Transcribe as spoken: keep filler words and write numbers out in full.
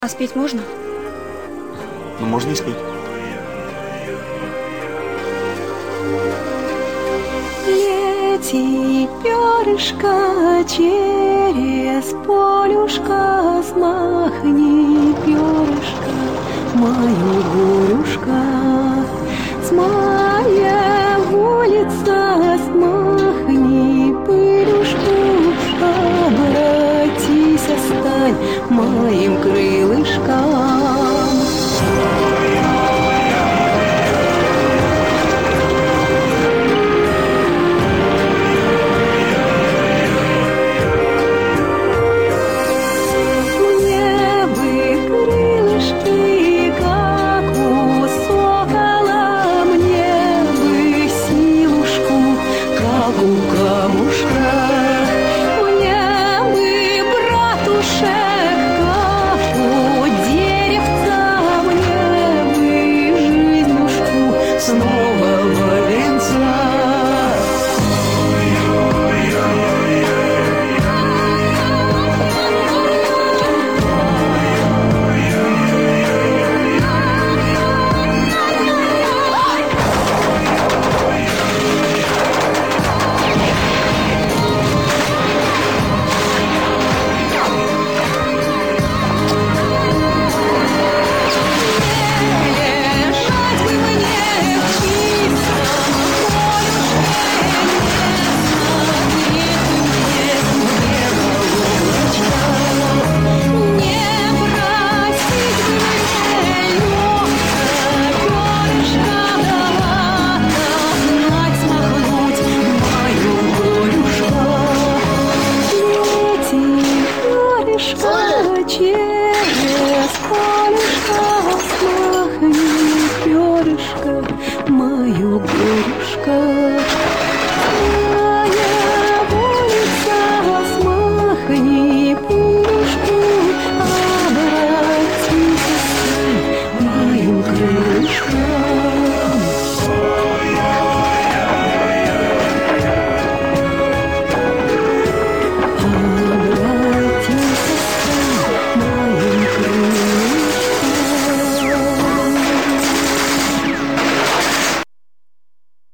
А спеть можно? Ну, можно и спеть. Лети, перышко, через полюшко, смахни, перышко, мою горюшка. С моя улица, смахни пылюшку, обратись, стань моим крылышком. Через полюшко, смахни, перышко, мою горюшка. Моя улица, смахни пылюшку, обратись, моим крылом.